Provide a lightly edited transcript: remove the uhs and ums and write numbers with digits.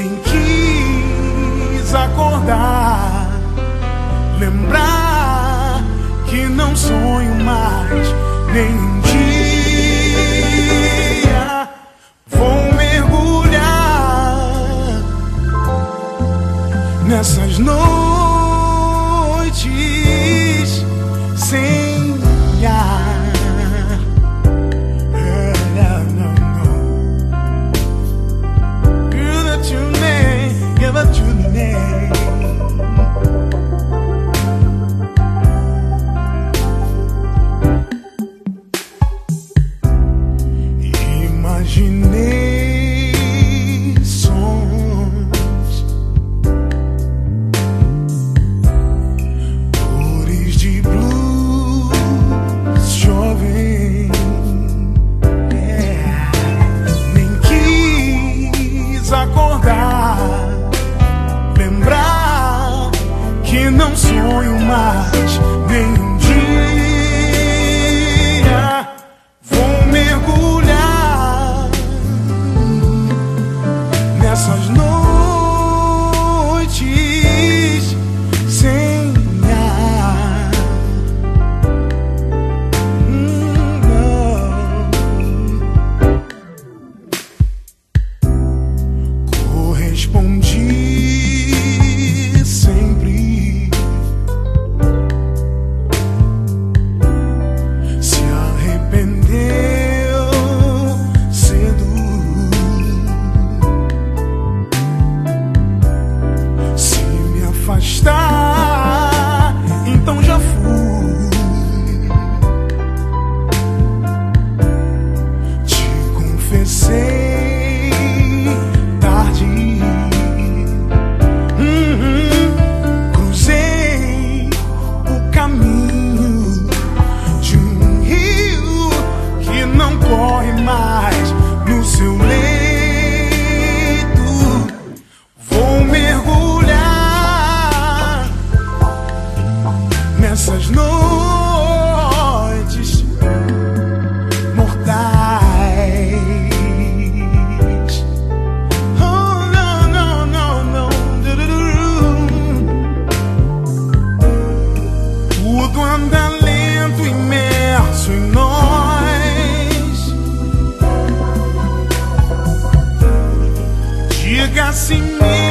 nem quis acordar, lembrar que não sonho mais nem um dia. Vou mergulhar nessas noites sem ar. Give up your name. Imaginei sons, cores de blues jovem. Nem quis acordar, lembrar que não sonho mais nem um dia. Vou mergulhar nessas noites sem ar. Correspondi sempre, se arrependeu cedo. Se me afastar, então já fui. Te confessei tarde. Cruzei o caminho de um rio que não corre mais no seu leito. Vou mergulhar nessas noites mortais. Oh, não, não, não, não. Tudo anda lento, imerso em nós. Diga-se mesmo.